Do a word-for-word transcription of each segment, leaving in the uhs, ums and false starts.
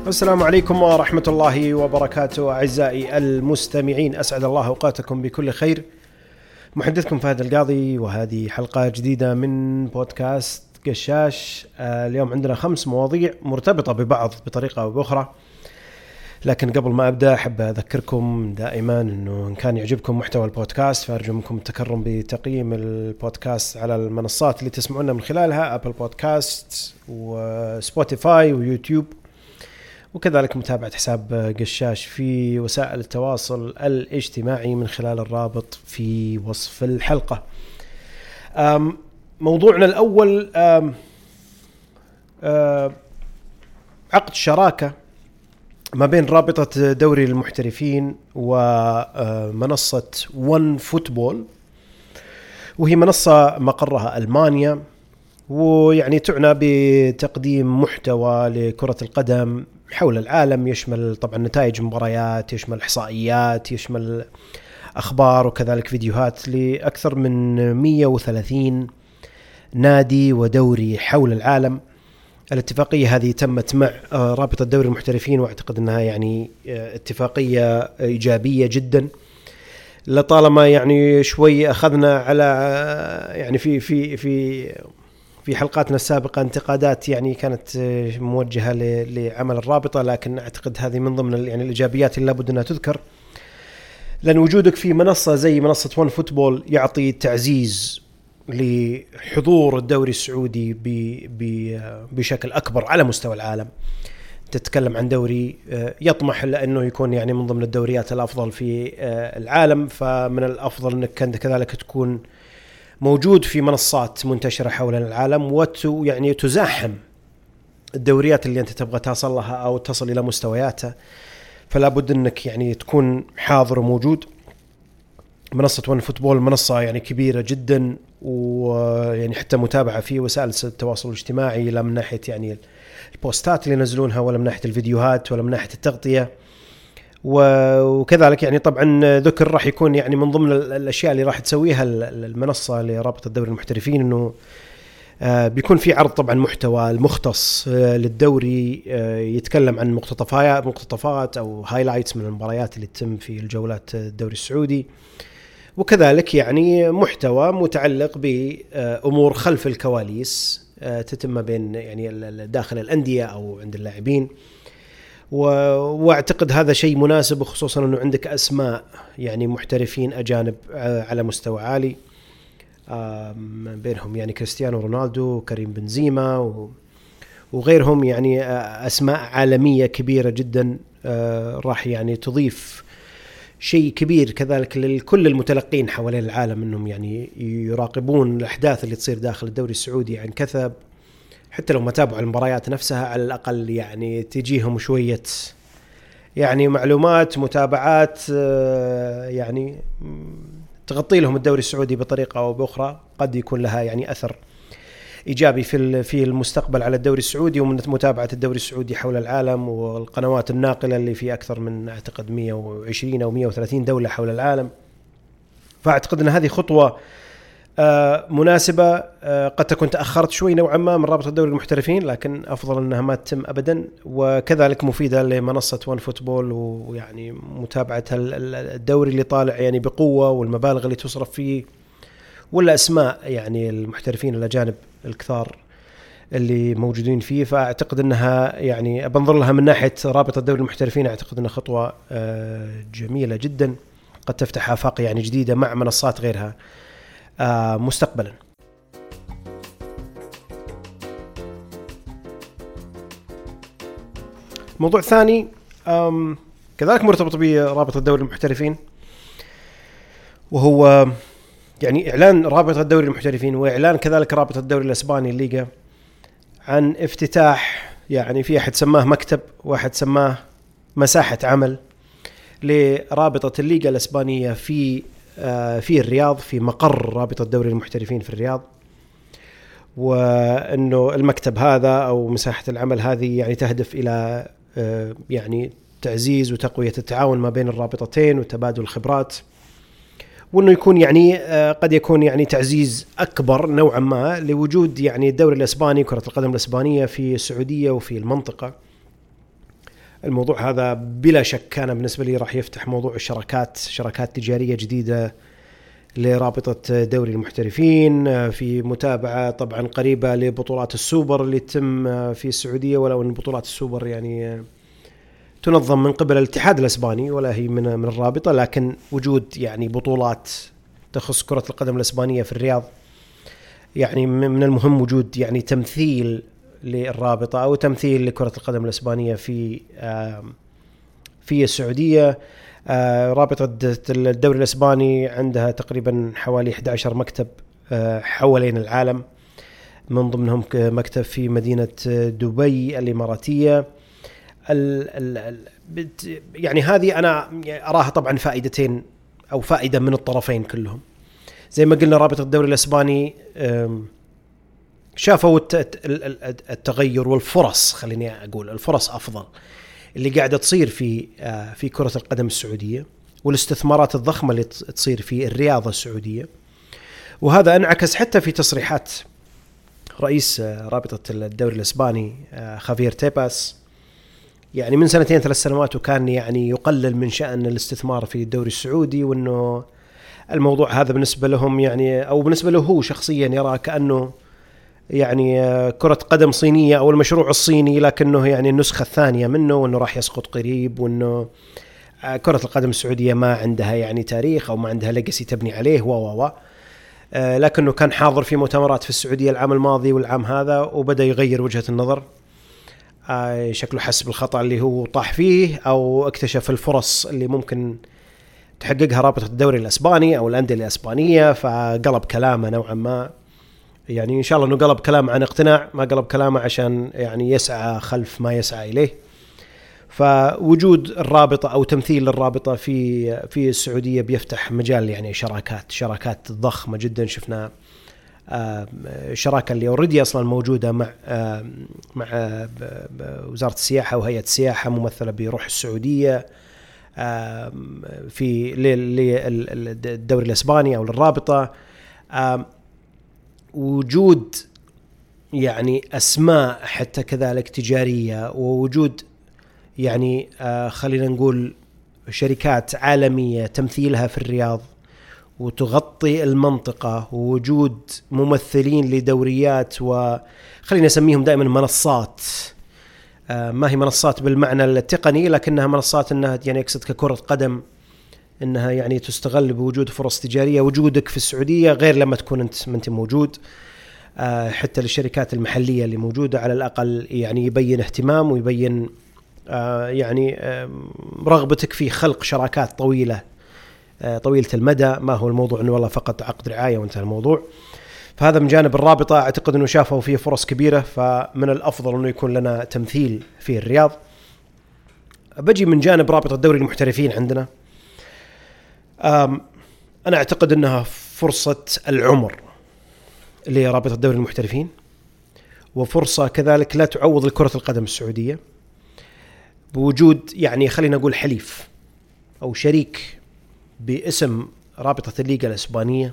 السلام عليكم ورحمة الله وبركاته أعزائي المستمعين، أسعد الله أوقاتكم بكل خير. محدثكم فهد القاضي، وهذه حلقة جديدة من بودكاست قشاش. اليوم عندنا خمس مواضيع مرتبطة ببعض بطريقة أو بأخرى، لكن قبل ما أبدأ أحب أذكركم دائما أنه إن كان يعجبكم محتوى البودكاست فأرجو منكم التكرم بتقييم البودكاست على المنصات اللي تسمعونا من خلالها، أبل بودكاست وسبوتيفاي ويوتيوب، وكذلك متابعة حساب قشاش في وسائل التواصل الاجتماعي من خلال الرابط في وصف الحلقة. موضوعنا الأول عقد شراكة ما بين رابطة دوري المحترفين ومنصة ون فوتبول، وهي منصة مقرها ألمانيا، ويعني تعنى بتقديم محتوى لكرة القدم حول العالم، يشمل طبعا نتائج مباريات، يشمل إحصائيات، يشمل أخبار، وكذلك فيديوهات لأكثر من مئة وثلاثين نادي ودوري حول العالم. الاتفاقية هذه تمت مع رابطة دوري المحترفين، واعتقد أنها يعني اتفاقية إيجابية جدا، لطالما يعني شوي أخذنا على يعني في في في في حلقاتنا السابقة انتقادات يعني كانت موجهة لعمل الرابطة، لكن أعتقد هذه من ضمن يعني الإيجابيات اللي لابد أنها تذكر، لأن وجودك في منصة زي منصة ون فوتبول يعطي تعزيز لحضور الدوري السعودي بشكل أكبر على مستوى العالم. تتكلم عن دوري يطمح لأنه يكون يعني من ضمن الدوريات الأفضل في العالم، فمن الأفضل أنك كذلك تكون موجود في منصات منتشرة حول العالم، ويعني تزاحم الدوريات اللي أنت تبغى تصل لها أو تصل إلى مستوياتها، فلا بد أنك يعني تكون حاضر وموجود. منصة ون فوتبول منصة يعني كبيرة جدا، ويعني حتى متابعة في وسائل التواصل الاجتماعي، لا من ناحية يعني البوستات اللي ينزلونها، ولا من ناحية الفيديوهات، ولا من ناحية التغطية، وكذلك يعني طبعا ذكر راح يكون يعني من ضمن الأشياء اللي راح تسويها المنصة لرابطة الدوري المحترفين أنه بيكون في عرض طبعا محتوى المختص للدوري، يتكلم عن مقتطفات مقتطفات أو هايلايتس من المباريات اللي تتم في الجولات الدوري السعودي، وكذلك يعني محتوى متعلق بأمور خلف الكواليس تتم بين يعني داخل الأندية أو عند اللاعبين. واعتقد هذا شيء مناسب، وخصوصا أنه عندك أسماء يعني محترفين أجانب على مستوى عالي، بينهم يعني كريستيانو رونالدو، كريم بنزيما، وغيرهم، يعني أسماء عالمية كبيرة جدا، راح يعني تضيف شيء كبير كذلك لكل المتلقين حوالين العالم، أنهم يعني يراقبون الأحداث اللي تصير داخل الدوري السعودي عن كثب، حتى لو ما تابعوا المباريات نفسها على الأقل يعني تجيهم شوية يعني معلومات، متابعات، يعني تغطي لهم الدوري السعودي بطريقة أو بأخرى، قد يكون لها يعني أثر إيجابي في في المستقبل على الدوري السعودي، ومن متابعة الدوري السعودي حول العالم، والقنوات الناقلة اللي في أكثر من أعتقد مئة وعشرين أو مئة وثلاثين دولة حول العالم. فأعتقد أن هذه خطوة مناسبة، قد تكون تأخرت شوي نوعا ما من رابطة الدوري المحترفين، لكن أفضل أنها ما تتم أبدا، وكذلك مفيدة لمنصة ون فوتبول، ويعني متابعة الدوري اللي طالع يعني بقوة، والمبالغ اللي تصرف فيه، ولا أسماء يعني المحترفين الأجانب الكثار اللي موجودين فيه. فأعتقد أنها يعني بنظر لها من ناحية رابطة الدوري المحترفين، أعتقد أنها خطوة جميلة جدا، قد تفتح آفاق يعني جديدة مع منصات غيرها مستقبلا. موضوع ثاني كذلك مرتبط برابطة الدوري المحترفين، وهو يعني إعلان رابطة الدوري المحترفين وإعلان كذلك رابطة الدوري الإسباني الليغا عن افتتاح، يعني في أحد سماه مكتب، واحد سماه مساحة عمل، لرابطة الليغا الإسبانية في في الرياض، في مقر رابطة الدوري المحترفين في الرياض. وأنه المكتب هذا أو مساحة العمل هذه يعني تهدف إلى يعني تعزيز وتقوية التعاون ما بين الرابطتين وتبادل الخبرات، وأنه يكون يعني قد يكون يعني تعزيز أكبر نوعا ما لوجود يعني الدوري الإسباني، كرة القدم الإسبانية في السعودية وفي المنطقة. الموضوع هذا بلا شك كان بالنسبة لي راح يفتح موضوع الشراكات، شراكات تجارية جديدة لرابطة دوري المحترفين، في متابعة طبعا قريبة لبطولات السوبر اللي تتم في السعودية، ولو أن بطولات السوبر يعني تنظم من قبل الاتحاد الإسباني ولا هي من من الرابطة، لكن وجود يعني بطولات تخص كرة القدم الإسبانية في الرياض يعني من المهم وجود يعني تمثيل للرابطة أو تمثيل لكرة القدم الإسبانية في في السعودية. رابطة الدوري الإسباني عندها تقريبا حوالي أحد عشر مكتب حوالين العالم، من ضمنهم مكتب في مدينة دبي الإماراتية. ال ال يعني هذه أنا أراها طبعا فائدتين أو فائدة من الطرفين كلهم. زي ما قلنا رابطة الدوري الإسباني شافوا التغير والفرص، خليني أقول الفرص أفضل اللي قاعدة تصير في في كرة القدم السعودية والاستثمارات الضخمة اللي تصير في الرياضة السعودية، وهذا انعكس حتى في تصريحات رئيس رابطة الدوري الإسباني خافير تيباس يعني من سنتين ثلاث سنوات، وكان يعني يقلل من شأن الاستثمار في الدوري السعودي، وأنه الموضوع هذا بالنسبة لهم يعني أو بالنسبة له هو شخصيا يرى كأنه يعني كرة قدم صينية أو المشروع الصيني، لكنه يعني النسخة الثانية منه، وأنه راح يسقط قريب، وأنه كرة القدم السعودية ما عندها يعني تاريخ أو ما عندها ليجاسي تبني عليه و و و لكنه كان حاضر في مؤتمرات في السعودية العام الماضي والعام هذا، وبدأ يغير وجهة النظر. شكله حس بالخطأ اللي هو طاح فيه، أو اكتشف الفرص اللي ممكن تحققها رابطة الدوري الإسباني أو الأندية الإسبانية، فقلب كلامه نوعا ما. يعني إن شاء الله إنه قلب كلام عن اقتناع، ما قلب كلامه عشان يعني يسعى خلف ما يسعى إليه. فوجود الرابطة أو تمثيل الرابطة في في السعودية بيفتح مجال يعني شراكات شراكات ضخمة جدا. شفنا الشراكة اللي أوريدي أصلا موجودة مع مع وزارة السياحة وهيئة السياحة ممثلة بروح السعودية في للدوري الإسباني أو للرابطة. وجود يعني أسماء حتى كذلك تجارية، ووجود يعني خلينا نقول شركات عالمية تمثيلها في الرياض وتغطي المنطقة، ووجود ممثلين لدوريات وخلينا نسميهم دائما منصات، ما هي منصات بالمعنى التقني لكنها منصات انها يعني يقصد ككرة قدم، انها يعني تستغل بوجود فرص تجارية. وجودك في السعودية غير لما تكون انت انت موجود، حتى للشركات المحلية اللي موجودة على الأقل يعني يبين اهتمام ويبين يعني رغبتك في خلق شراكات طويلة طويلة المدى، ما هو الموضوع انه والله فقط عقد رعاية وانتهى الموضوع. فهذا من جانب الرابطة، اعتقد انه شافوا فيه فرص كبيرة، فمن الافضل انه يكون لنا تمثيل في الرياض. بجي من جانب رابطة الدوري المحترفين عندنا، انا اعتقد انها فرصة العمر لرابطة الدوري المحترفين، وفرصة كذلك لا تعوض لكرة القدم السعودية بوجود يعني خلينا نقول حليف أو شريك باسم رابطة الليغا الإسبانية،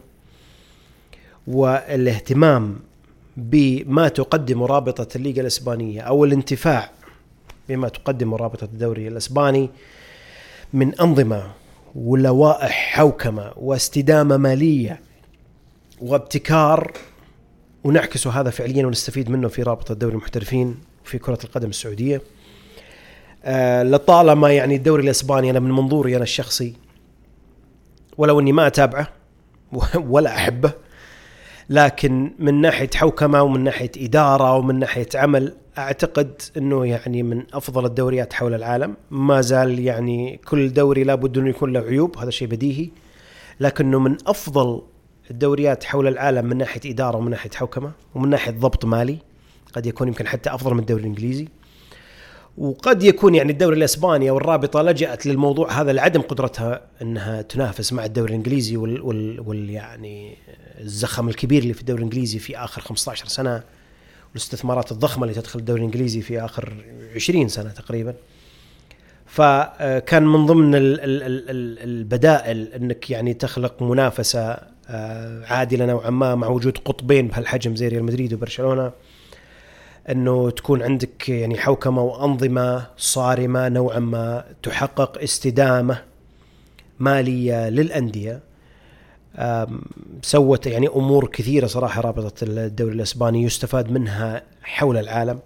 والاهتمام بما تقدم رابطة الليغا الإسبانية أو الانتفاع بما تقدم رابطة الدوري الإسباني من أنظمة ولوائح حوكمة واستدامة مالية وابتكار، ونعكس هذا فعليا ونستفيد منه في رابطة الدوري المحترفين في كرة القدم السعودية. أه لطالما يعني الدوري الإسباني أنا من منظوري أنا الشخصي، ولو أني ما أتابعه ولا أحبه، لكن من ناحية حوكمة ومن ناحية إدارة ومن ناحية عمل أعتقد أنه يعني من أفضل الدوريات حول العالم. ما زال يعني كل دوري لابد أنه يكون له عيوب، هذا شيء بديهي، لكنه من أفضل الدوريات حول العالم من ناحية إدارة ومن ناحية حوكمة ومن ناحية ضبط مالي. قد يكون يمكن حتى أفضل من الدوري الإنجليزي، وقد يكون يعني الدوري الإسباني أو الرابطة لجأت للموضوع هذا لعدم قدرتها أنها تنافس مع الدوري الإنجليزي وال, وال, وال يعني الزخم الكبير اللي في الدوري الإنجليزي في آخر خمسة عشر سنة، والاستثمارات الضخمة اللي تدخل الدوري الإنجليزي في آخر عشرين سنة تقريبا. فكان من ضمن البدائل أنك يعني تخلق منافسة عادلة نوعا ما مع وجود قطبين بهالحجم زي ريال مدريد وبرشلونة. أنه تكون عندك يعني حوكمة وأنظمة صارمة نوعا ما تحقق استدامة مالية للأندية. سوت يعني أمور كثيرة صراحة رابطة الدوري الإسباني يستفاد منها حول العالم.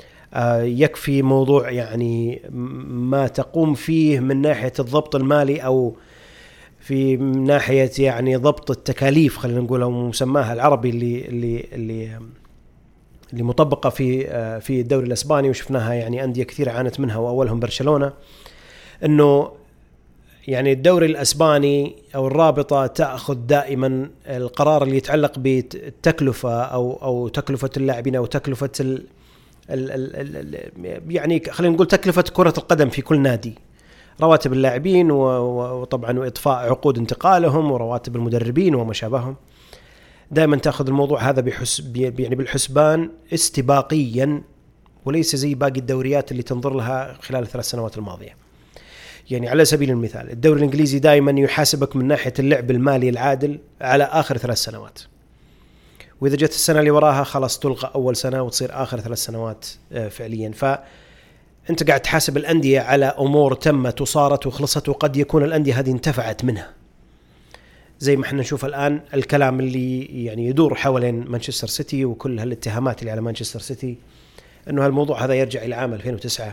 يكفي موضوع يعني ما تقوم فيه من ناحية الضبط المالي أو في ناحية يعني ضبط التكاليف، خلينا نقول أو مسماها العربي اللي اللي اللي اللي مطبقة في في الدوري الإسباني، وشفناها يعني أندية كثيرة عانت منها وأولهم برشلونة. إنه يعني الدوري الإسباني أو الرابطة تأخذ دائما القرار اللي يتعلق بالتكلفة أو أو تكلفة اللاعبين أو تكلفة ال ال ال ال يعني خلينا نقول تكلفة كرة القدم في كل نادي، رواتب اللاعبين وطبعا وإطفاء عقود انتقالهم ورواتب المدربين وما شابههم. دائما تأخذ الموضوع هذا بحسب يعني بالحسبان استباقيا، وليس زي باقي الدوريات اللي تنظر لها خلال الثلاث سنوات الماضية. يعني على سبيل المثال الدوري الإنجليزي دائما يحاسبك من ناحية اللعب المالي العادل على آخر ثلاث سنوات، وإذا جت السنة اللي وراها خلاص تلغى أول سنة وتصير آخر ثلاث سنوات فعليا. فأنت قاعد تحاسب الأندية على أمور تمت وصارت وخلصت، وقد يكون الأندية هذه انتفعت منها، زي ما احنا نشوف الآن الكلام اللي يعني يدور حوالين مانشستر سيتي وكل هالاتهامات اللي على مانشستر سيتي، أنه هالموضوع هذا يرجع إلى عام ألفين وتسعة.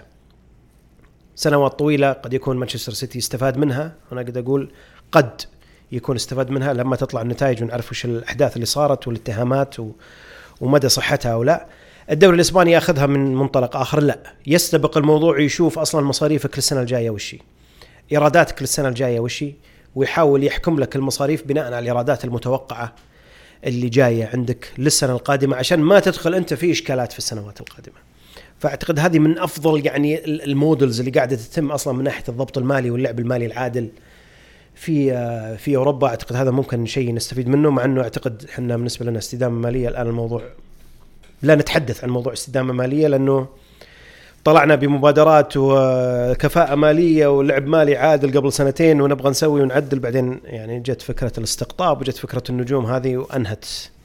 سنوات طويلة قد يكون مانشستر سيتي استفاد منها، أنا قد أقول قد يكون استفاد منها لما تطلع النتائج ونعرف وش الأحداث اللي صارت والاتهامات ومدى صحتها أو لا. الدوري الإسباني يأخذها من منطلق آخر، لا يستبق الموضوع، يشوف أصلا مصاريفك للسنة الجاية وشي، إيراداتك للسنة الجاية وشي، ويحاول يحكم لك المصاريف بناء على الإيرادات المتوقعة اللي جاية عندك للسنة القادمة، عشان ما تدخل أنت في إشكالات في السنوات القادمة. فأعتقد هذه من أفضل يعني المودلز اللي قاعدة تتم أصلا من ناحية الضبط المالي واللعب المالي العادل في في أوروبا. أعتقد هذا ممكن شيء نستفيد منه، مع أنه أعتقد إحنا بالنسبة لنا استدامة مالية الآن الموضوع لا نتحدث عن موضوع استدامة مالية، لأنه طلعنا بمبادرات وكفاءة مالية ولعب مالي عادل قبل سنتين ونبغى نسوي ونعدل، بعدين يعني جت فكرة الاستقطاب وجت فكرة النجوم هذه وأنهت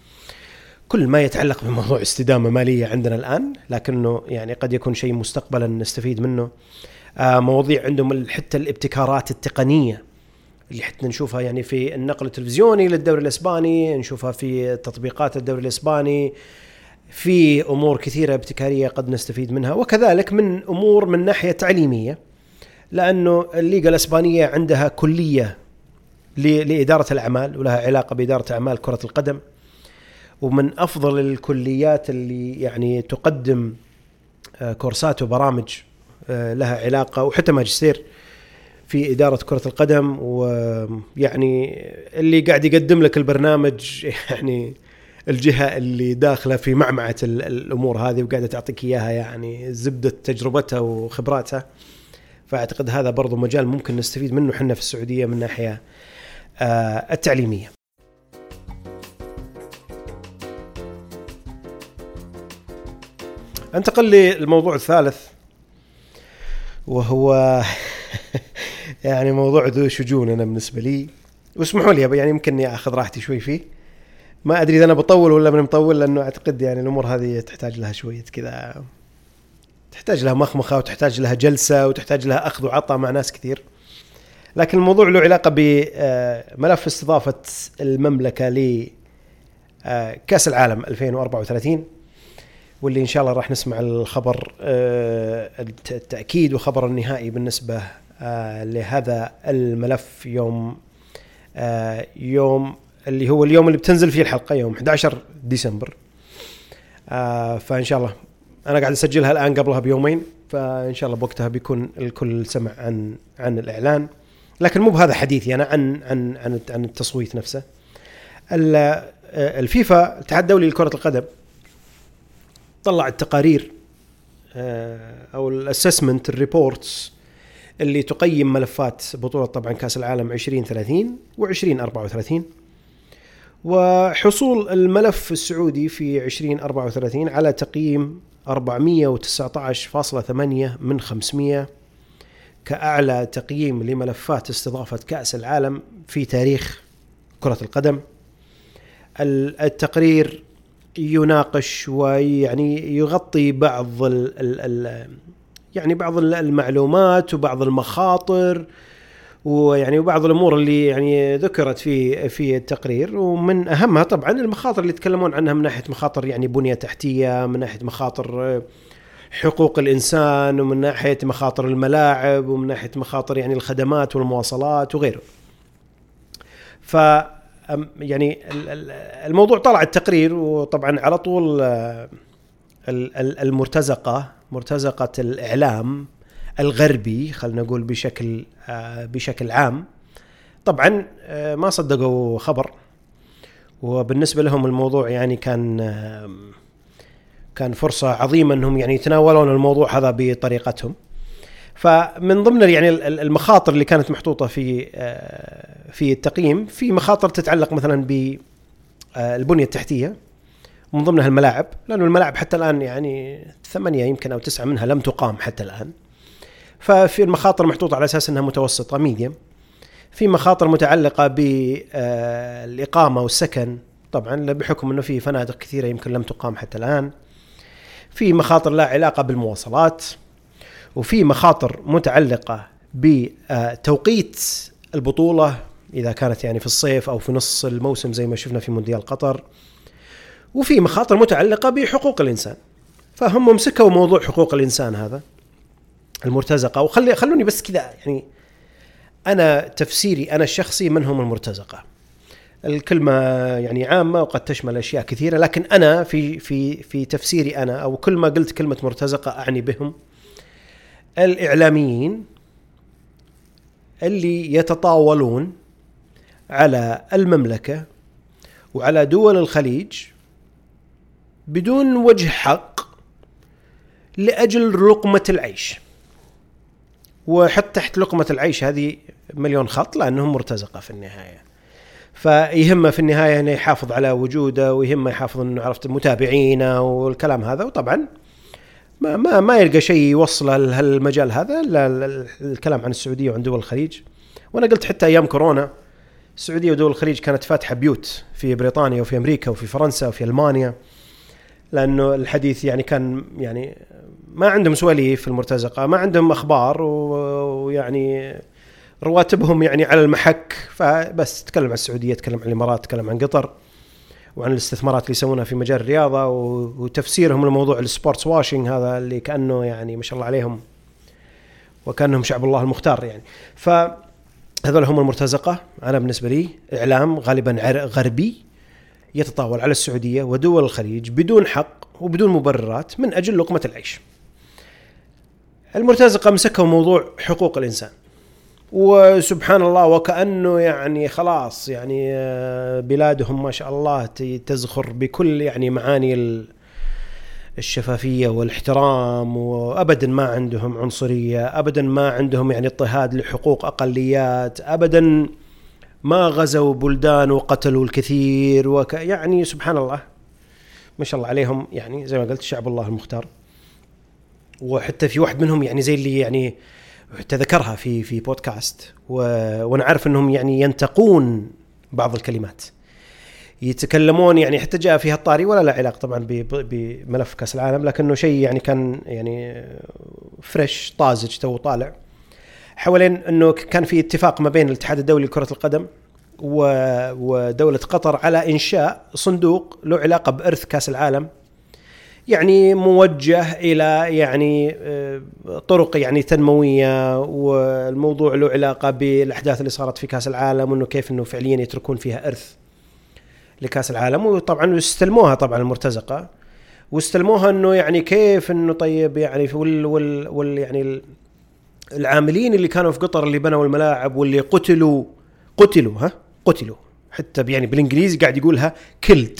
كل ما يتعلق بموضوع استدامة مالية عندنا الآن. لكنه يعني قد يكون شيء مستقبلا نستفيد منه. آه مواضيع عندهم حتى الابتكارات التقنية اللي حتى نشوفها يعني في النقل التلفزيوني للدوري الإسباني، نشوفها في تطبيقات الدوري الإسباني، في أمور كثيرة ابتكارية قد نستفيد منها، وكذلك من أمور من ناحية تعليمية، لأنه الليغا الإسبانية عندها كلية لإدارة الأعمال ولها علاقة بإدارة أعمال كرة القدم، ومن أفضل الكليات اللي يعني تقدم كورسات وبرامج لها علاقة وحتى ماجستير في إدارة كرة القدم. ويعني اللي قاعد يقدم لك البرنامج يعني الجهة اللي داخلة في معمعة الأمور هذه وقاعدة تعطيك إياها يعني زبدة تجربتها وخبراتها. فأعتقد هذا برضو مجال ممكن نستفيد منه حنا في السعودية من ناحية التعليمية. انتقل للموضوع الثالث، وهو يعني موضوع ذو شجون أنا بالنسبة لي، واسمحوا لي يعني يمكن أخذ راحتي شوي فيه، ما أدري إذا أنا بطول ولا من مطول، لأنه أعتقد يعني الأمور هذه تحتاج لها شوية كذا، تحتاج لها مخمخة وتحتاج لها جلسة وتحتاج لها أخذ وعطاء مع ناس كثير. لكن الموضوع له علاقة بملف استضافة المملكة لكأس العالم ألفين وأربعة وثلاثين، واللي إن شاء الله راح نسمع الخبر التأكيد وخبر النهائي بالنسبة لهذا الملف يوم يوم اللي هو اليوم اللي بتنزل فيه الحلقة، يوم أحد عشر ديسمبر. فإن شاء الله أنا قاعد أسجلها الآن قبلها بيومين، فإن شاء الله بوقتها بيكون الكل سمع عن عن الإعلان. لكن مو بهذا حديثي أنا عن عن عن عن التصويت نفسه. الفيفا الاتحاد الدولي لكرة القدم طلع التقارير أو الأسسمنت الريبورتس اللي تقيم ملفات بطولة طبعا كأس العالم عشرين ثلاثين وعشرين أربعة وثلاثين، وحصول الملف السعودي في عشرين أربعة وثلاثين على تقييم أربعمية وتسعة عشر فاصلة ثمانية من خمسمية كأعلى تقييم لملفات استضافة كأس العالم في تاريخ كرة القدم. التقرير يناقش ويعني يغطي بعض ال ال ال يعني بعض المعلومات وبعض المخاطر ويعني وبعض الأمور اللي يعني ذكرت في في التقرير. ومن أهمها طبعا المخاطر اللي يتكلمون عنها من ناحية مخاطر يعني بنية تحتية، من ناحية مخاطر حقوق الإنسان، ومن ناحية مخاطر الملاعب، ومن ناحية مخاطر يعني الخدمات والمواصلات وغيره. ف يعني الموضوع طلع التقرير، وطبعا على طول المرتزقة مرتزقة الإعلام الغربي خلنا نقول بشكل بشكل عام طبعا ما صدقوا خبر، وبالنسبة لهم الموضوع يعني كان كان فرصة عظيمة أنهم يعني يتناولون الموضوع هذا بطريقتهم. فمن ضمن يعني المخاطر اللي كانت محطوطة في في التقييم، في مخاطر تتعلق مثلا بالبنية التحتية، من ضمنها الملاعب، لأنه الملاعب حتى الآن يعني ثمانية يمكن أو تسعة منها لم تقام حتى الآن. ففي المخاطر محطوطة على أساس أنها متوسطة ميديم. في مخاطر متعلقة بالإقامة والسكن، طبعا بحكم أنه في فنادق كثيرة يمكن لم تقام حتى الآن. في مخاطر لا علاقة بالمواصلات، وفي مخاطر متعلقة بتوقيت البطولة إذا كانت يعني في الصيف أو في نص الموسم زي ما شفنا في مونديال قطر، وفي مخاطر متعلقة بحقوق الإنسان. فهم مسكوا موضوع حقوق الإنسان هذا المرتزقة. وخلي خلوني بس كذا يعني أنا تفسيري أنا الشخصي من هم المرتزقة. الكلمة يعني عامة وقد تشمل أشياء كثيرة، لكن أنا في في في تفسيري أنا أو كل ما قلت كلمة مرتزقة أعني بهم الإعلاميين اللي يتطاولون على المملكة وعلى دول الخليج بدون وجه حق لأجل لقمة العيش. وحط تحت لقمة العيش هذه مليون خط، لأنهم مرتزقة في النهاية. فيهمه في النهاية أنه يحافظ على وجوده، ويهمه يحافظ أنه عرفت متابعينه والكلام هذا. وطبعا ما ما ما يلقى شيء يوصله لهالمجال هذا لا الكلام عن السعودية وعن دول الخليج. وأنا قلت حتى أيام كورونا السعودية ودول الخليج كانت فاتحة بيوت في بريطانيا وفي أمريكا وفي فرنسا وفي ألمانيا، لأنه الحديث يعني كان يعني ما عندهم سواليف في المرتزقة، ما عندهم أخبار، ويعني رواتبهم يعني على المحك. فبس تكلم عن السعودية، تكلم عن الإمارات، تكلم عن قطر، وعن الاستثمارات اللي يسوونها في مجال الرياضة، وتفسيرهم لموضوع السبورتس واشينج هذا اللي كأنه يعني ما شاء الله عليهم وكأنهم شعب الله المختار يعني. فهذول هم المرتزقة. أنا بالنسبة لي إعلام غالبا غربي يتطاول على السعودية ودول الخليج بدون حق وبدون مبررات من أجل لقمة العيش. المرتزقة مسكوا موضوع حقوق الإنسان، وسبحان الله وكأنه يعني خلاص يعني بلادهم ما شاء الله تزخر بكل يعني معاني الشفافية والاحترام، وأبدا ما عندهم عنصرية، أبدا ما عندهم يعني اضطهاد لحقوق أقليات، أبدا ما غزوا بلدان وقتلوا الكثير وك يعني سبحان الله ما شاء الله عليهم، يعني زي ما قلت شعب الله المختار. وحتى في واحد منهم يعني زي اللي يعني تذكرها في في بودكاست، وانا عارف انهم يعني ينتقون بعض الكلمات، يتكلمون يعني حتى جاء فيها الطاري ولا لا علاقه طبعا بملف كاس العالم، لكنه شيء يعني كان يعني فريش طازج تو طالع، حوالين انه كان في اتفاق ما بين الاتحاد الدولي لكرة القدم ودولة قطر على انشاء صندوق له علاقة بإرث كاس العالم، يعني موجه إلى يعني طرق يعني تنموية، والموضوع له علاقة بالأحداث اللي صارت في كاس العالم، وإنه كيف إنه فعليا يتركون فيها إرث لكاس العالم. وطبعا استلموها طبعا المرتزقة، واستلموها إنه يعني كيف إنه طيب يعني وال وال وال يعني العاملين اللي كانوا في قطر اللي بنوا الملاعب واللي قتلوا قتلوا ها قتلوا حتى يعني بالإنجليزي قاعد يقولها كيلد،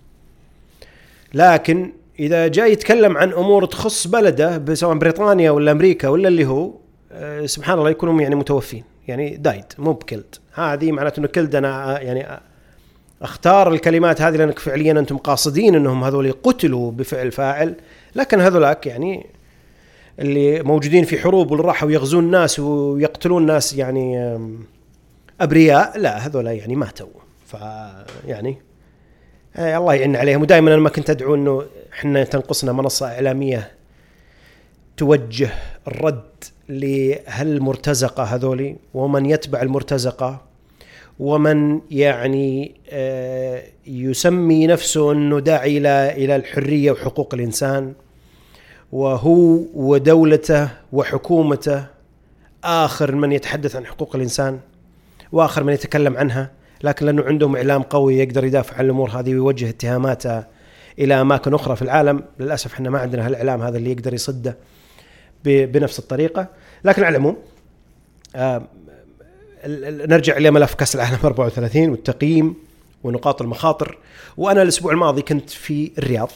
لكن إذا جاء يتكلم عن أمور تخص بلده سواء بريطانيا ولا أمريكا ولا اللي هو أه سبحان الله يكونوا يعني متوفين، يعني دايد مو بكيلد. هذه معناته إنه كيلد أنا يعني أختار الكلمات هذه لأنك فعليا أنتم قاصدين أنهم هذول قتلوا بفعل فاعل، لكن هذولاك يعني اللي موجودين في حروب واللي راحوا يغزون الناس ويقتلون ناس يعني أبرياء، لا هذولا يعني ماتوا. فيعني آه الله يعين عليهم. ودائما انا ما كنت ادعو انه احنا تنقصنا منصه اعلاميه توجه الرد لهالمرتزقه هذولي ومن يتبع المرتزقه ومن يعني آه يسمي نفسه انه داعي الى الى الحريه وحقوق الانسان، وهو ودولته وحكومته آخر من يتحدث عن حقوق الإنسان وآخر من يتكلم عنها، لكن لأنه عندهم إعلام قوي يقدر يدافع عن الأمور هذه ويوجه اتهاماته إلى أماكن أخرى في العالم. للأسف إحنا ما عندنا هالإعلام هذا اللي يقدر يصده بنفس الطريقة. لكن على العموم آه نرجع لملف كأس العالم أربعة وثلاثين والتقييم ونقاط المخاطر. وأنا الأسبوع الماضي كنت في الرياض،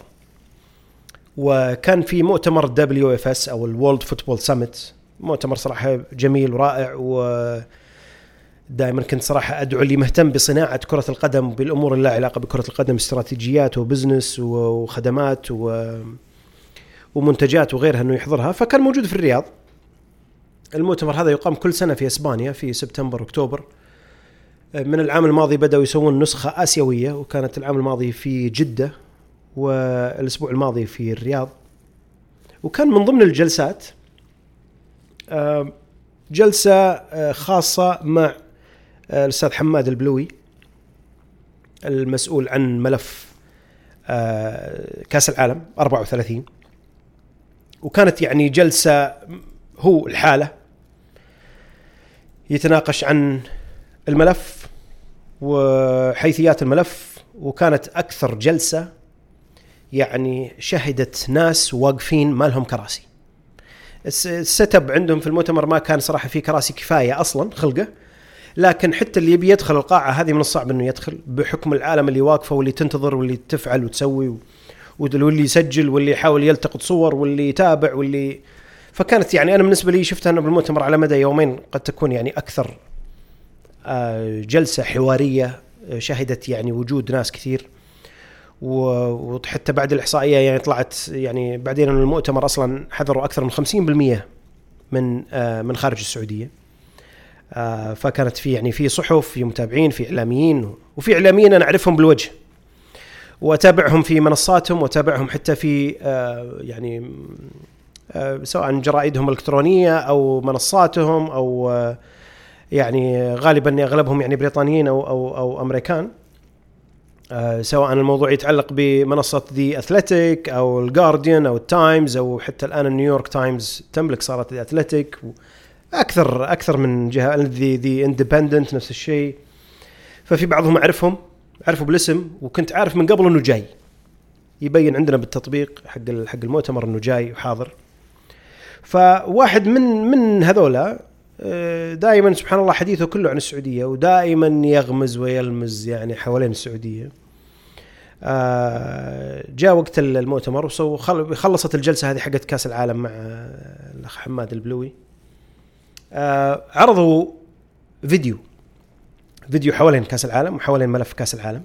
وكان في مؤتمر دبليو إف إس أو الورلد فوتبول سامت، مؤتمر صراحة جميل ورائع، ودائما كنت صراحة أدعو اللي مهتم بصناعة كرة القدم بالأمور اللي لا علاقة بكرة القدم، استراتيجيات وبزنس وخدمات ومنتجات وغيرها أنه يحضرها. فكان موجود في الرياض. المؤتمر هذا يقام كل سنة في إسبانيا في سبتمبر أكتوبر. من العام الماضي بدأوا يسوون نسخة آسيوية، وكانت العام الماضي في جدة والأسبوع الماضي في الرياض. وكان من ضمن الجلسات جلسة خاصة مع الأستاذ حماد البلوي المسؤول عن ملف كأس العالم أربعة وثلاثين. وكانت يعني جلسة هو الحالة يتناقش عن الملف وحيثيات الملف. وكانت أكثر جلسة يعني شهدت ناس واقفين ما لهم كراسي. السيت اب عندهم في المؤتمر ما كان صراحة فيه كراسي كفاية أصلا خلقه، لكن حتى اللي يبي يدخل القاعة هذه من الصعب إنه يدخل بحكم العالم اللي واقفة واللي تنتظر واللي تفعل وتسوي واللي يسجل واللي يحاول يلتقط صور واللي يتابع واللي. فكانت يعني أنا بالنسبة لي شفتها أنه بالمؤتمر على مدى يومين قد تكون يعني أكثر جلسة حوارية شهدت يعني وجود ناس كثير. وحتى بعد الإحصائية يعني طلعت يعني بعدين أن المؤتمر أصلا حضروا أكثر من خمسين بالمئة من من خارج السعودية. فكانت في يعني في صحف، في متابعين، في إعلاميين، وفي إعلاميين أنا أعرفهم بالوجه وأتابعهم في منصاتهم وأتابعهم حتى في يعني سواء جرائدهم الإلكترونية أو منصاتهم أو يعني غالبا أغلبهم يعني بريطانيين أو أو أو أمريكان، سواء الموضوع يتعلق بمنصة The Athletic أو الجارديان أو التايمز أو حتى الآن النيويورك تايمز تملك صارت The Athletic، أكثر أكثر من جهة The The Independent نفس الشيء. ففي بعضهم أعرفهم أعرفه بالاسم، وكنت عارف من قبل إنه جاي يبين عندنا بالتطبيق حق حق المؤتمر إنه جاي وحاضر. فواحد من من هذولا دائما سبحان الله حديثه كله عن السعودية، ودائما يغمز ويلمز يعني حوالين السعودية. جاء وقت المؤتمر وخلصت الجلسة هذه حقت كأس العالم مع الأخ حماد البلوي. عرضوا فيديو فيديو حوالين كأس العالم وحوالين ملف كأس العالم.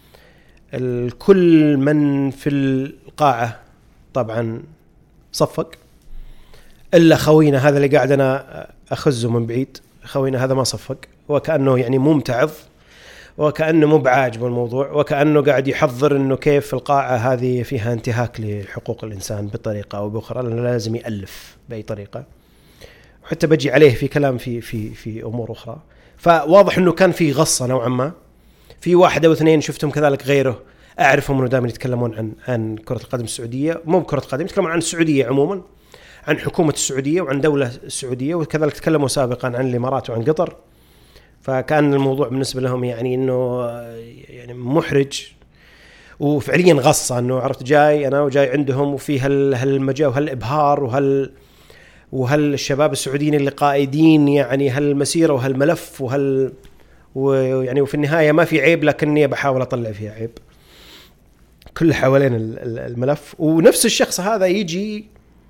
الكل من في القاعة طبعا صفق إلا خوينا هذا اللي قاعد أنا أخزه من بعيد. خوينا هذا ما صفق، وكأنه يعني ممتعض، وكأنه مو بعاجبه الموضوع، وكأنه قاعد يحضر إنه كيف القاعة هذه فيها انتهاك لحقوق الإنسان بطريقة أو بأخرى، لأنه لازم يألف بأي طريقة، وحتى بجي عليه في كلام في في في أمور أخرى. فواضح إنه كان في غصة نوعا ما. في واحد أو اثنين شفتهم كذلك غيره أعرفهم إنه دائما يتكلمون عن عن كرة القدم السعودية، مو كرة القدم، يتكلمون عن السعودية عموما، عن حكومة السعودية وعن دولة السعودية، وكذلك تكلموا سابقا عن الإمارات وعن قطر. فكان الموضوع بالنسبة لهم يعني إنه يعني محرج وفعليا غصة، إنه عرفت جاي أنا وجاي عندهم وفي هال هالمجال وهالإبهار وهال وهالشباب السعوديين اللي قائدين يعني هالمسيرة وهالملف وهال ويعني وفي النهاية ما في عيب، لكني بحاول أطلع فيها عيب كل حوالين الملف. ونفس الشخص هذا يجي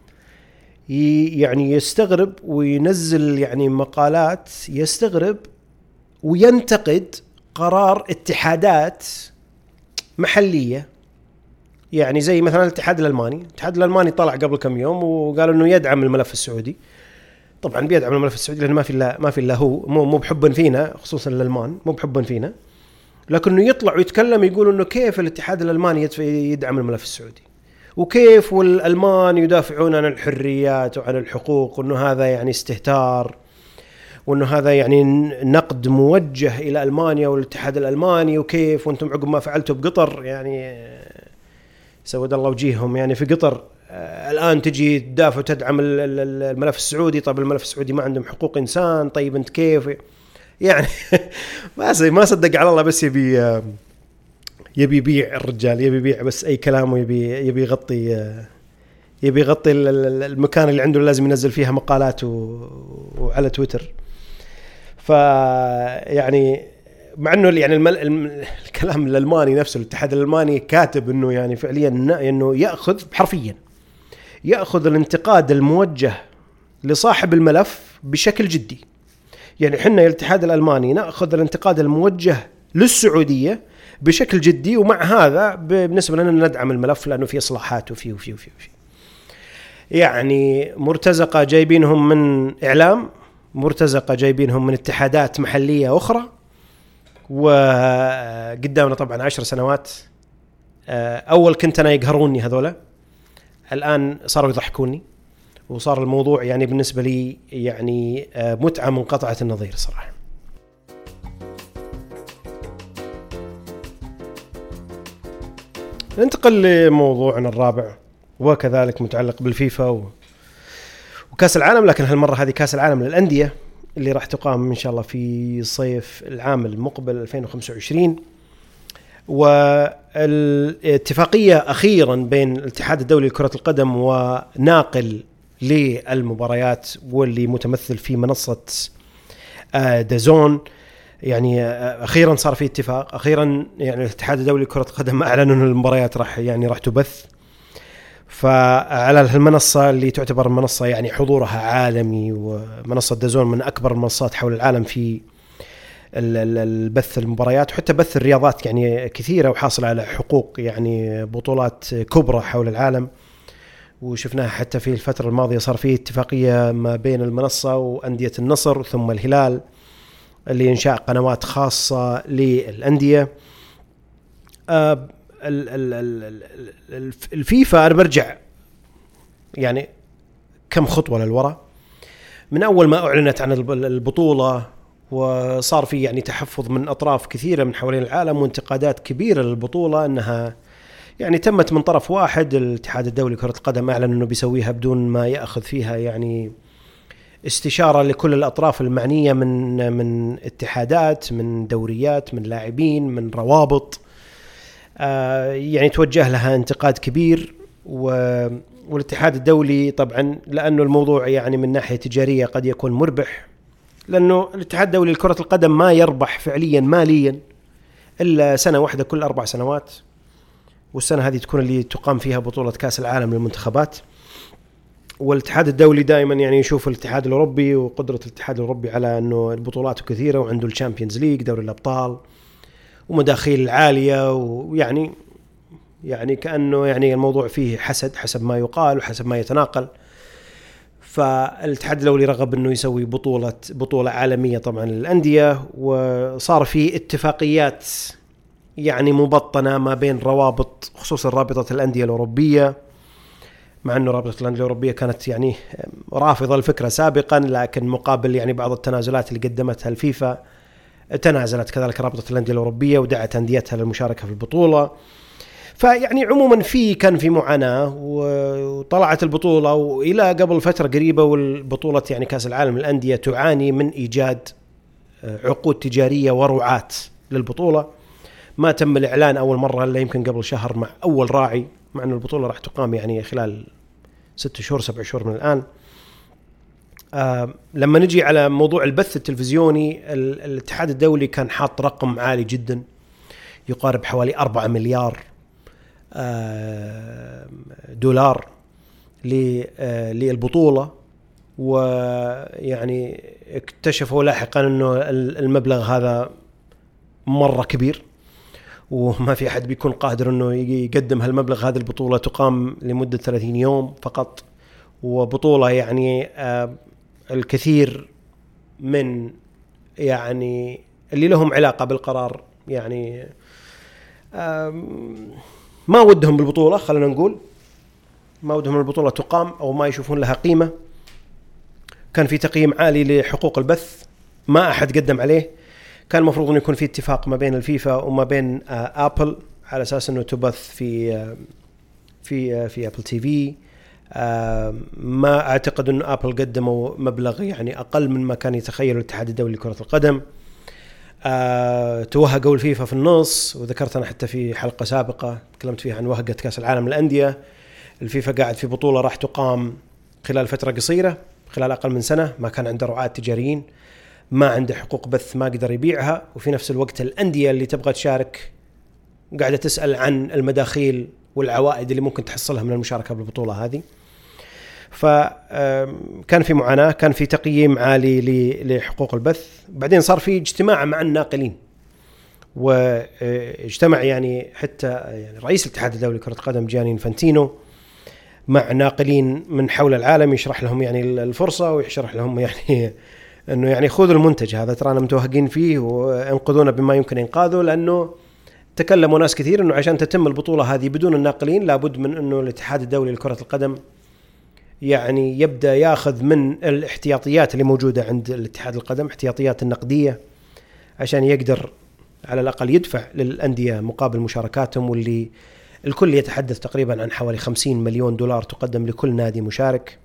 يعني يستغرب وينزل يعني مقالات يستغرب وينتقد قرار اتحادات محلية، يعني زي مثلا الاتحاد الألماني. الاتحاد الألماني طلع قبل كم يوم وقال إنه يدعم الملف السعودي. طبعا بيدعم الملف السعودي لأن ما في إلا ما في إلا هو، مو مو بحبا فينا، خصوصا الألمان مو بحبا فينا، لكنه يطلع ويتكلم يقول انه كيف الاتحاد الالماني يدعم الملف السعودي، وكيف والالمان يدافعون عن الحريات وعن الحقوق، وانه هذا يعني استهتار، وانه هذا يعني نقد موجه الى المانيا والاتحاد الالماني، وكيف وانتم عقب ما فعلتوا بقطر يعني سود الله وجيههم يعني في قطر الان تجي تدافع وتدعم الملف السعودي. طيب الملف السعودي ما عندهم حقوق انسان، طيب انت كيف يعني ما ما صدق على الله، بس يبي يبي يبيع الرجال، يبي يبيع بس اي كلام، ويبي يبي يغطي يبي يغطي المكان اللي عنده لازم ينزل فيها مقالات وعلى تويتر. فيعني مع انه يعني المل... الكلام الالماني نفسه، الاتحاد الالماني كاتب انه يعني فعليا انه ياخذ حرفيا ياخذ الانتقاد الموجه لصاحب الملف بشكل جدي. يعني حنا الاتحاد الالماني ناخذ الانتقاد الموجه للسعوديه بشكل جدي، ومع هذا بالنسبه لنا ندعم الملف لانه فيه اصلاحات وفيه وفيه وفيه وفيه. يعني مرتزقه جايبينهم من اعلام، مرتزقه جايبينهم من اتحادات محليه اخرى، وقدامنا طبعا عشر سنوات. اول كنت انا يقهروني هذولا، الان صاروا يضحكوني، وصار الموضوع يعني بالنسبه لي يعني متعه منقطعه النظير صراحه. ننتقل لموضوعنا الرابع، وكذلك متعلق بالفيفا و... وكاس العالم، لكن هالمره هذه كاس العالم للانديه اللي راح تقام ان شاء الله في صيف العام المقبل ألفين وخمسة وعشرين. والاتفاقيه اخيرا بين الاتحاد الدولي لكره القدم وناقل للمباريات واللي متمثل في منصه دازون، يعني اخيرا صار في اتفاق. اخيرا يعني الاتحاد الدولي لكره القدم اعلن ان المباريات راح يعني راح تبث، فعلى المنصه اللي تعتبر منصه يعني حضورها عالمي، ومنصه دازون من اكبر المنصات حول العالم في البث المباريات، وحتى بث الرياضات يعني كثيره، وحاصل على حقوق يعني بطولات كبرى حول العالم. وشفناها حتى في الفتره الماضيه صار في اتفاقيه ما بين المنصه وانديه النصر ثم الهلال اللي إنشاء قنوات خاصة للأندية. آه الفيفا أنا برجع يعني كم خطوة للوراء، من أول ما أعلنت عن البطولة وصار في يعني تحفظ من أطراف كثيرة من حوالين العالم وانتقادات كبيرة للبطولة أنها يعني تمت من طرف واحد. الاتحاد الدولي لكرة القدم أعلن أنه بيسويها بدون ما يأخذ فيها يعني استشارة لكل الأطراف المعنية من من اتحادات، من دوريات، من لاعبين، من روابط، آه يعني توجه لها انتقاد كبير. والاتحاد الدولي طبعا لأنه الموضوع يعني من ناحية تجارية قد يكون مربح، لأنه الاتحاد الدولي لكرة القدم ما يربح فعليا ماليا إلا سنة واحدة كل أربع سنوات، والسنة هذه تكون اللي تقام فيها بطولة كأس العالم للمنتخبات. والاتحاد الدولي دائما يعني يشوف الاتحاد الأوروبي وقدرة الاتحاد الأوروبي على أنه البطولات كثيرة، وعنده الشامبيونز ليج دوري الأبطال ومداخيل عالية، ويعني يعني كأنه يعني الموضوع فيه حسد حسب ما يقال وحسب ما يتناقل. فالاتحاد الدولي رغب أنه يسوي بطولة بطولة عالمية طبعا للأندية، وصار في اتفاقيات يعني مبطنة ما بين روابط، خصوصا رابطة الأندية الأوروبية، مع أنه رابطة الأندية الأوروبية كانت يعني رافضة الفكرة سابقا، لكن مقابل يعني بعض التنازلات اللي قدمتها الفيفا تنازلت كذلك رابطة الأندية الأوروبية ودعت أنديتها للمشاركة في البطولة. فيعني عموما في كان في معاناة، وطلعت البطولة وإلى قبل فترة قريبة والبطولة يعني كأس العالم للأندية تعاني من إيجاد عقود تجارية ورعاة للبطولة. ما تم الإعلان أول مرة إلا يمكن قبل شهر مع أول راعي، مع أن البطولة راح تقام يعني خلال ست شهور سبع شهور من الآن. آه لما نجي على موضوع البث التلفزيوني، الاتحاد الدولي كان حاط رقم عالي جدا يقارب حوالي أربعة مليار آه دولار للبطولة، ويعني اكتشفوا لاحقا أنه المبلغ هذا مرة كبير، وما في أحد بيكون قادر أنه يقدم هالمبلغ. هذه البطولة تقام لمدة ثلاثين يوم فقط، وبطولة يعني آه الكثير من يعني اللي لهم علاقة بالقرار يعني ما ودهم بالبطولة، خلينا نقول ما ودهم البطولة تقام أو ما يشوفون لها قيمة. كان في تقييم عالي لحقوق البث ما أحد قدم عليه. كان المفروض أن يكون في اتفاق ما بين الفيفا وما بين أبل على أساس أنه تبث في في في أبل تي في. ما أعتقد أن أبل قدموا مبلغ يعني أقل من ما كان يتخيل الاتحاد الدولي لكرة القدم. توهقوا الفيفا في النص، وذكرت أنا حتى في حلقة سابقة تكلمت فيها عن وهقة كأس العالم للأندية. الفيفا قاعد في بطولة راح تقام خلال فترة قصيرة، خلال أقل من سنة، ما كان عنده رعاة تجاريين، ما عنده حقوق بث ما قدر يبيعها، وفي نفس الوقت الأندية اللي تبغى تشارك قاعدة تسأل عن المداخيل والعوائد اللي ممكن تحصلها من المشاركة بالبطولة هذه. فكان في معاناة، كان في تقييم عالي لحقوق البث. بعدين صار في اجتماع مع الناقلين، واجتمع يعني حتى يعني رئيس الاتحاد الدولي لكرة القدم جياني إنفانتينو مع ناقلين من حول العالم، يشرح لهم يعني الفرصة ويشرح لهم يعني انه يعني خذوا المنتج هذا ترانا متوهقين فيه وانقذونا بما يمكن انقاذه. لانه تكلموا ناس كثير انه عشان تتم البطولة هذه بدون الناقلين لابد من انه الاتحاد الدولي لكرة القدم يعني يبدأ ياخذ من الاحتياطيات اللي موجودة عند الاتحاد القدم، احتياطيات النقدية، عشان يقدر على الأقل يدفع للأندية مقابل مشاركاتهم، واللي الكل يتحدث تقريبا عن حوالي خمسين مليون دولار تقدم لكل نادي مشارك.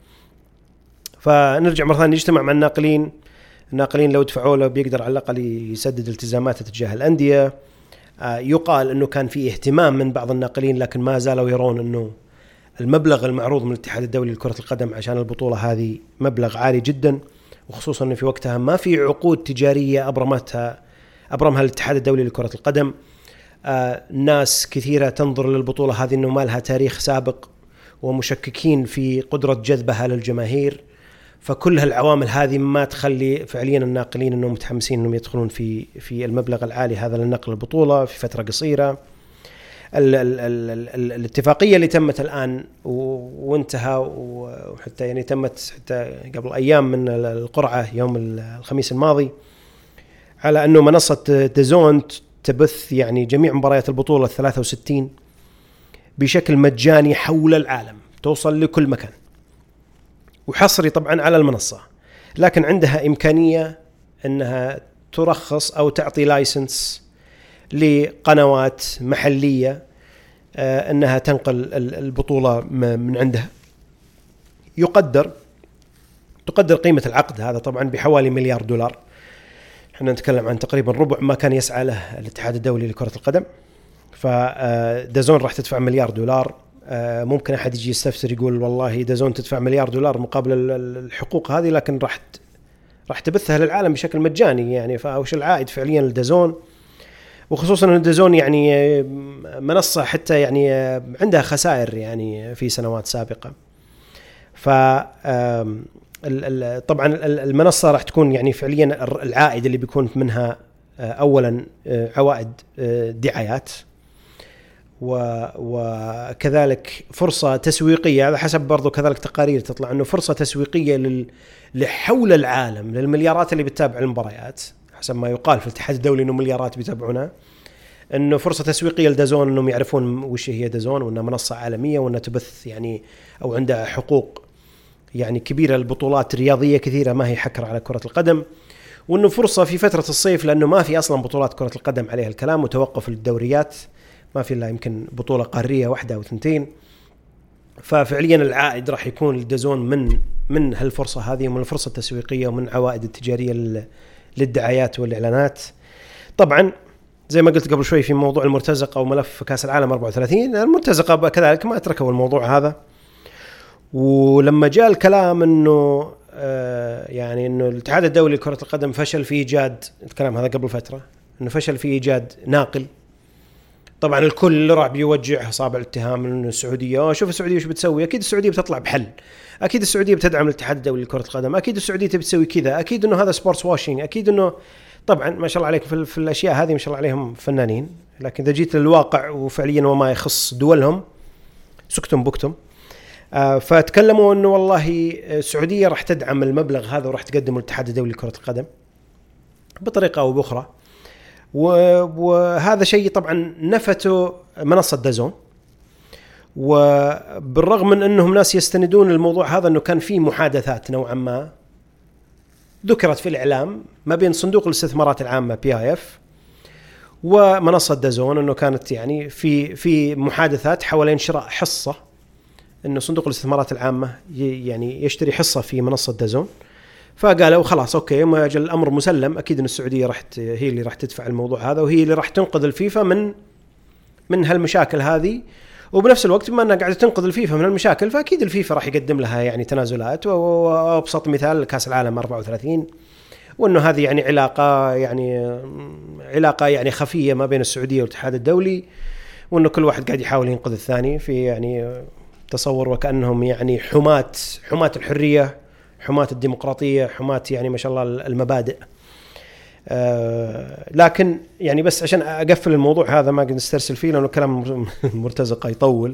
فنرجع مرة ثانية نجتمع مع الناقلين. الناقلين لو دفعوا له بيقدر على الأقل يسدد التزاماته تجاه الأندية. يقال أنه كان في اهتمام من بعض الناقلين، لكن ما زالوا يرون أنه المبلغ المعروض من الاتحاد الدولي لكرة القدم عشان البطولة هذه مبلغ عالي جدا، وخصوصا أنه في وقتها ما في عقود تجارية أبرمتها أبرمها الاتحاد الدولي لكرة القدم. آه ناس كثيرة تنظر للبطولة هذه أنه ما لها تاريخ سابق، ومشككين في قدرة جذبها للجماهير. فكل هالعوامل هذه ما تخلي فعليا الناقلين أنهم متحمسين أنهم يدخلون في في المبلغ العالي هذا لنقل البطولة في فترة قصيرة. ال ال ال ال الاتفاقية اللي تمت الآن وانتهى، وحتى يعني تمت حتى قبل أيام من القرعة يوم الخميس الماضي، على أنه منصة دازون تبث يعني جميع مباريات البطولة الثلاثة وستين بشكل مجاني حول العالم، توصل لكل مكان، وحصري طبعا على المنصة، لكن عندها إمكانية أنها ترخص أو تعطي لايسنس لقنوات محلية أنها تنقل البطولة من عندها. يقدر تقدر قيمة العقد هذا طبعا بحوالي مليار دولار. احنا نتكلم عن تقريبا ربع ما كان يسعى له الاتحاد الدولي لكرة القدم. فدازون راح تدفع مليار دولار. ممكن أحد يجي يستفسر يقول والله دازون تدفع مليار دولار مقابل الحقوق هذه، لكن راح راح تبثها للعالم بشكل مجاني يعني. فوش العائد فعليا لدازون؟ وخصوصا أن دازون يعني منصة حتى يعني عندها خسائر يعني في سنوات سابقة. ف طبعا المنصة راح تكون يعني فعليا العائد اللي بيكون منها أولا عوائد دعايات، وكذلك فرصة تسويقية. هذا حسب برضو كذلك تقارير تطلع أنه فرصة تسويقية لحول العالم للمليارات اللي بتتابع المباريات، حسب ما يقال في الاتحاد الدولي أنه مليارات بيتابعونها. أنه فرصة تسويقية لدازون أنهم يعرفون وش هي دازون، وأنها منصة عالمية، وأنها تبث يعني أو عندها حقوق يعني كبيرة البطولات رياضية كثيرة ما هي حكر على كرة القدم. وأنه فرصة في فترة الصيف، لأنه ما في أصلا بطولات كرة القدم عليها الكلام، وتوقف الدوريات، ما في إلا يمكن بطولة قارية واحدة أو ثنتين. ففعليا العائد راح يكون لدازون من من هالفرصة هذه، ومن الفرصة التسويقية، ومن عوائد التجارية للدعايات والإعلانات. طبعا زي ما قلت قبل شوي في موضوع المرتزقة وملف كأس العالم أربعة وثلاثين، المرتزقة كذلك ما تركوا الموضوع هذا. ولما جاء الكلام انه آه يعني انه الاتحاد الدولي لكرة القدم فشل في ايجاد، الكلام هذا قبل فترة، انه فشل في ايجاد ناقل، طبعا الكل راح بيوجه اصابع الاتهام انه السعودية، شوف السعودية وش بتسوي، اكيد السعودية بتطلع بحل، اكيد السعودية بتدعم الاتحاد الدولي لكرة القدم، اكيد السعودية تبي تسوي كذا، اكيد انه هذا سبورتس واشينج، اكيد انه طبعا ما شاء الله عليكم في, في الاشياء هذه ما شاء الله عليهم فنانين. لكن اذا جيت للواقع وفعليا وما يخص دولهم سكتم بكتم. آه فتكلموا انه والله السعوديه راح تدعم المبلغ هذا وراح تقدمه للاتحاد الدولي لكره القدم بطريقه او باخرى. وهذا شيء طبعا نفته منصة دازون. وبالرغم من أنهم ناس يستندون الموضوع هذا أنه كان في محادثات نوعا ما ذكرت في الإعلام ما بين صندوق الاستثمارات العامة بي آي إف ومنصة دازون، أنه كانت يعني في في محادثات حوالين شراء حصة، أنه صندوق الاستثمارات العامة يعني يشتري حصة في منصة دازون. فقالوا خلاص أوكي، ما جل الأمر مسلم، أكيد أن السعودية راح هي اللي راح تدفع الموضوع هذا، وهي اللي راح تنقذ الفيفا من من هالمشاكل هذه. وبنفس الوقت بما أنها قاعدة تنقذ الفيفا من المشاكل، فأكيد الفيفا راح يقدم لها يعني تنازلات. وأبسط مثال كأس العالم أربعة وثلاثين، وأنه هذه يعني علاقة يعني علاقة يعني خفية ما بين السعودية والاتحاد الدولي، وأنه كل واحد قاعد يحاول ينقذ الثاني في يعني تصور وكأنهم يعني حماة حماة الحرية، حماة الديمقراطية، حماة يعني ما شاء الله المبادئ. آه لكن يعني بس عشان أقفل الموضوع هذا، ما قد نسترسل فيه لأنه كلام مرتزق يطول.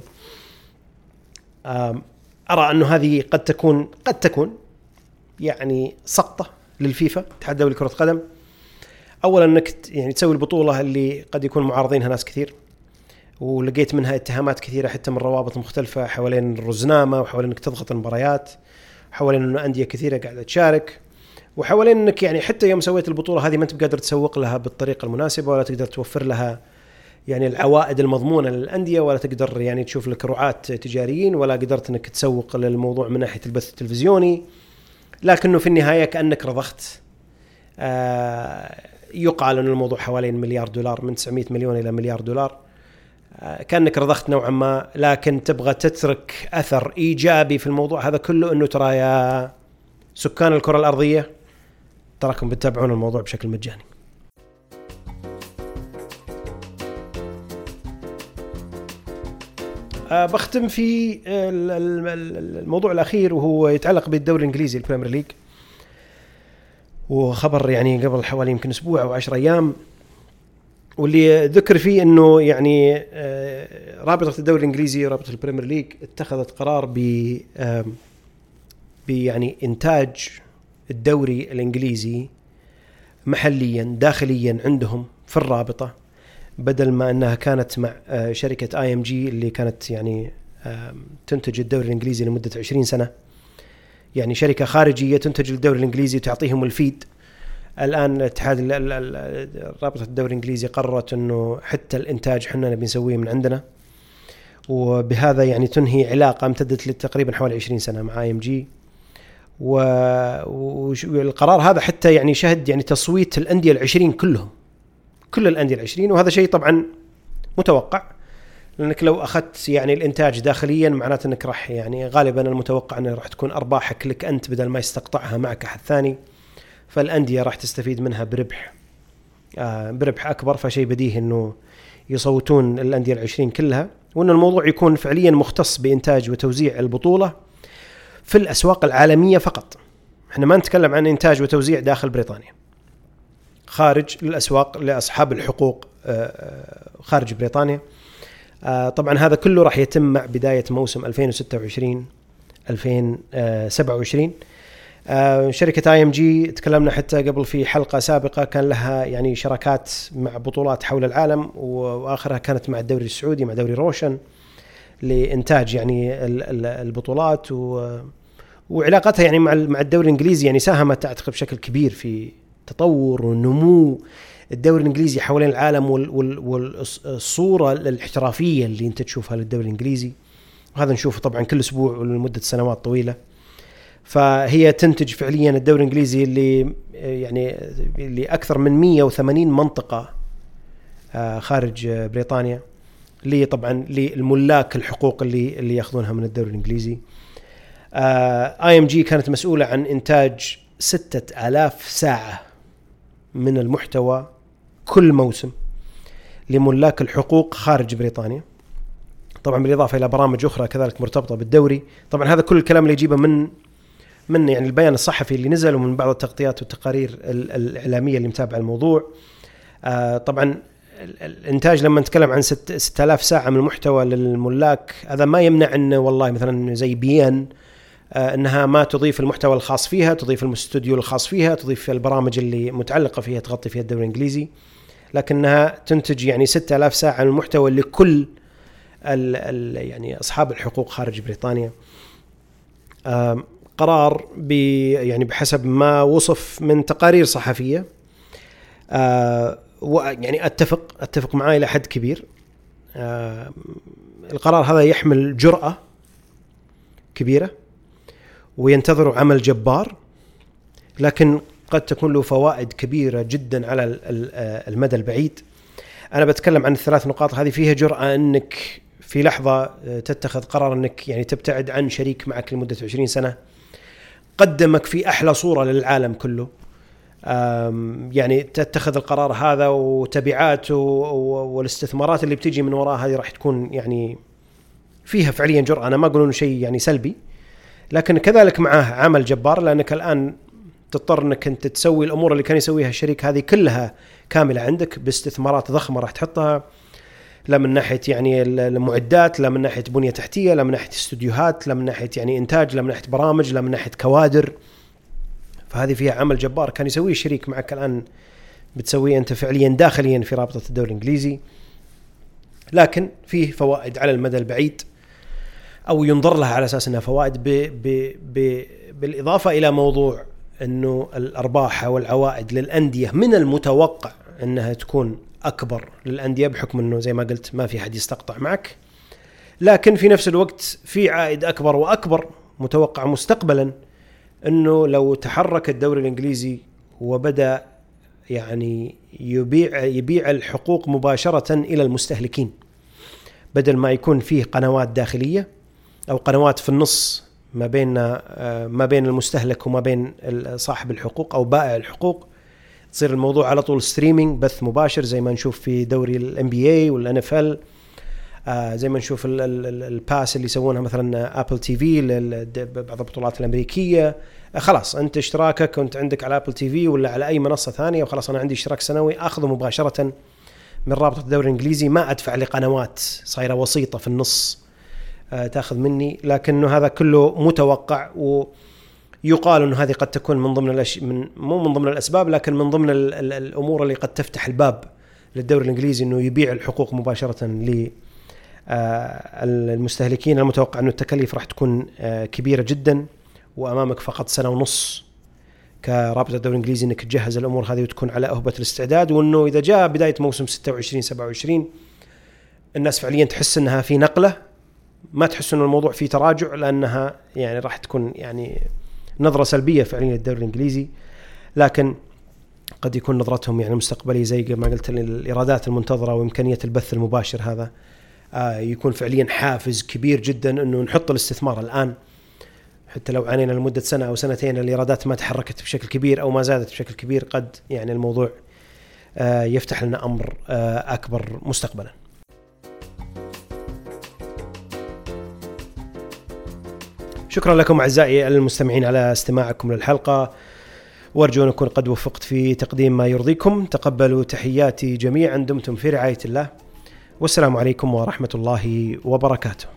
آه أرى أنه هذه قد تكون قد تكون يعني سقطة للفيفا، الاتحاد الدولي لكرة القدم. أولا أنك يعني تسوي البطولة اللي قد يكون معارضينها ناس كثير، ولقيت منها اتهامات كثيرة حتى من روابط مختلفة حوالين الرزنامة، وحوالين أنك تضغط المباريات، حوالين أنه أندية كثيرة قاعدة تشارك، وحوالين أنك يعني حتى يوم سويت البطولة هذه ما أنت بقدر تسوق لها بالطريقة المناسبة، ولا تقدر توفر لها يعني العوائد المضمونة للأندية، ولا تقدر يعني تشوف لك رعاة تجاريين، ولا قدرت أنك تسوق للموضوع من ناحية البث التلفزيوني. لكنه في النهاية كأنك رضخت. آه يقال أن الموضوع حوالين مليار دولار، من تسعمائة مليون إلى مليار دولار. آه كأنك رضخت نوعا ما، لكن تبغى تترك أثر إيجابي في الموضوع هذا كله، أنه ترى يا سكان الكرة الأرضية تراكم بتتابعون الموضوع بشكل مجاني. أه بختم في الموضوع الأخير، وهو يتعلق بالدوري الإنجليزي البريمير ليج، وخبر يعني قبل حوالي يمكن أسبوع أو عشر أيام، واللي ذكر فيه أنه يعني أه رابطة الدوري الإنجليزي رابطة البريمير ليج اتخذت قرار ب أه يعني إنتاج الدوري الإنجليزي محليا داخليا عندهم في الرابطة، بدل ما أنها كانت مع شركة آي إم جي اللي كانت يعني تنتج الدوري الإنجليزي لمدة عشرين سنة، يعني شركة خارجية تنتج الدوري الإنجليزي وتعطيهم الفيد. الآن اتحاد رابطة الدوري الإنجليزي قررت أنه حتى الإنتاج حنا نبي نسويه من عندنا، وبهذا يعني تنهي علاقة امتدت لتقريبا حوالي عشرين سنة مع آي إم جي. والقرار هذا حتى يعني شهد يعني تصويت الأندية العشرين كلهم، كل الأندية العشرين، وهذا شيء طبعا متوقع، لأنك لو أخذت يعني الإنتاج داخليا معناته أنك راح يعني غالبا المتوقع أنه راح تكون أرباحك لك أنت بدل ما يستقطعها معك أحد ثاني، فالأندية راح تستفيد منها بربح آه بربح أكبر. فشيء بديهي أنه يصوتون الأندية العشرين كلها، وأن الموضوع يكون فعليا مختص بإنتاج وتوزيع البطولة في الأسواق العالمية فقط. احنا ما نتكلم عن إنتاج وتوزيع داخل بريطانيا، خارج الأسواق لأصحاب الحقوق خارج بريطانيا. طبعا هذا كله راح يتم مع بداية موسم ألفين وستة وعشرين ألفين وسبعة وعشرين. شركة آي إم جي تكلمنا حتى قبل في حلقة سابقة، كان لها يعني شراكات مع بطولات حول العالم، وآخرها كانت مع الدوري السعودي مع دوري روشن لإنتاج يعني البطولات، وعلاقتها يعني مع الدوري الإنجليزي يعني ساهمت أعتقد بشكل كبير في تطور ونمو الدوري الإنجليزي حوالين العالم، والصورة الاحترافية اللي أنت تشوفها للدوري الإنجليزي، وهذا نشوفه طبعا كل أسبوع ولمدة سنوات طويلة. فهي تنتج فعليا الدوري الإنجليزي اللي يعني اللي أكثر من مئة وثمانين منطقة خارج بريطانيا، اللي طبعا للملاك الحقوق اللي اللي يأخذونها من الدوري الإنجليزي. آي إم جي كانت مسؤولة عن إنتاج ستة آلاف ساعة من المحتوى كل موسم لملاك الحقوق خارج بريطانيا، طبعا بالإضافة إلى برامج أخرى كذلك مرتبطة بالدوري. طبعا هذا كل الكلام اللي يجيبه من من يعني البيان الصحفي اللي نزل، ومن بعض التغطيات والتقارير الإعلامية اللي متابعة الموضوع. طبعا الإنتاج لما نتكلم عن ستة آلاف ساعة من المحتوى للملاك، هذا ما يمنع أن والله مثلا زي بيان أنها ما تضيف المحتوى الخاص فيها، تضيف الاستوديو الخاص فيها، تضيف البرامج اللي متعلقة فيها تغطي فيها الدوري الإنجليزي. لكنها تنتج يعني ستة آلاف ساعة من المحتوى لكل ال ال يعني أصحاب الحقوق خارج بريطانيا. قرار ب يعني بحسب ما وصف من تقارير صحفية، يعني أتفق أتفق معاه إلى حد كبير. القرار هذا يحمل جرأة كبيرة وينتظر عمل جبار، لكن قد تكون له فوائد كبيرة جدا على المدى البعيد. أنا بتكلم عن الثلاث نقاط هذه. فيها جرأة أنك في لحظة تتخذ قرار أنك يعني تبتعد عن شريك معك لمدة عشرين سنة قدمك في أحلى صورة للعالم كله، يعني تتخذ القرار هذا وتبعاته والاستثمارات اللي بتيجي من وراء هذه راح تكون يعني فيها فعليا جرأة. أنا ما أقول إنه شيء يعني سلبي، لكن كذلك معه عمل جبار، لأنك الآن تضطر أنك أنت تسوي الأمور اللي كان يسويها الشريك هذه كلها كاملة عندك باستثمارات ضخمة راح تحطها، لا من ناحية يعني المعدات، لا من ناحية بنية تحتية، لا من ناحية استوديوهات، لا من ناحية يعني إنتاج، لا من ناحية برامج، لا من ناحية كوادر. فهذه فيها عمل جبار كان يسويه الشريك معك، الآن بتسويه أنت فعليا داخليا في رابطة الدوري الإنجليزي. لكن فيه فوائد على المدى البعيد، أو ينظر لها على أساس أنها فوائد، ب ب ب بالإضافة إلى موضوع أنه الأرباح والعوائد للأندية من المتوقع أنها تكون أكبر للأندية، بحكم أنه زي ما قلت ما في حد يستقطع معك، لكن في نفس الوقت في عائد أكبر وأكبر متوقع مستقبلا، أنه لو تحرك الدوري الإنجليزي وبدأ يعني يبيع يبيع الحقوق مباشرة إلى المستهلكين، بدل ما يكون فيه قنوات داخلية أو قنوات في النص ما بين ما بين المستهلك وما بين صاحب الحقوق أو بائع الحقوق، تصير الموضوع على طول ستريمينج، بث مباشر، زي ما نشوف في دوري ال إن بي إيه وال إن إف إل، زي ما نشوف الباس اللي يسوونها مثلا أبل تي في لبعض البطولات الأمريكية. خلاص أنت اشتراكك كنت عندك على أبل تي في ولا على أي منصة ثانية، وخلاص أنا عندي اشتراك سنوي أخذه مباشرة من رابطة الدوري الإنجليزي، ما أدفع لقنوات صايرة وسيطة في النص تأخذ مني. لكنه هذا كله متوقع، ويقال أنه هذه قد تكون من ضمن الأش... من مو من ضمن الأسباب، لكن من ضمن ال... ال... الأمور اللي قد تفتح الباب للدوري الإنجليزي أنه يبيع الحقوق مباشرة للمستهلكين. المتوقع أنه التكاليف راح تكون كبيرة جدا، وأمامك فقط سنة ونص كرابطة الدوري الإنجليزي أنك تجهز الأمور هذه وتكون على أهبة الاستعداد، وأنه إذا جاء بداية موسم ستة وعشرين سبعة وعشرين الناس فعليا تحس أنها في نقلة، ما تحس أن الموضوع فيه تراجع، لأنها يعني راح تكون يعني نظرة سلبية فعليا للدوري الإنجليزي. لكن قد يكون نظرتهم يعني مستقبلية، زي ما قلت الإيرادات المنتظرة وإمكانية البث المباشر هذا آه يكون فعليا حافز كبير جدا أنه نحط الاستثمار الآن، حتى لو عانينا لمدة سنة أو سنتين الإيرادات ما تحركت بشكل كبير أو ما زادت بشكل كبير، قد يعني الموضوع آه يفتح لنا أمر آه أكبر مستقبلا. شكرا لكم أعزائي المستمعين على استماعكم للحلقة، وأرجو أن أكون قد وفقت في تقديم ما يرضيكم. تقبلوا تحياتي جميعا، دمتم في رعاية الله، والسلام عليكم ورحمة الله وبركاته.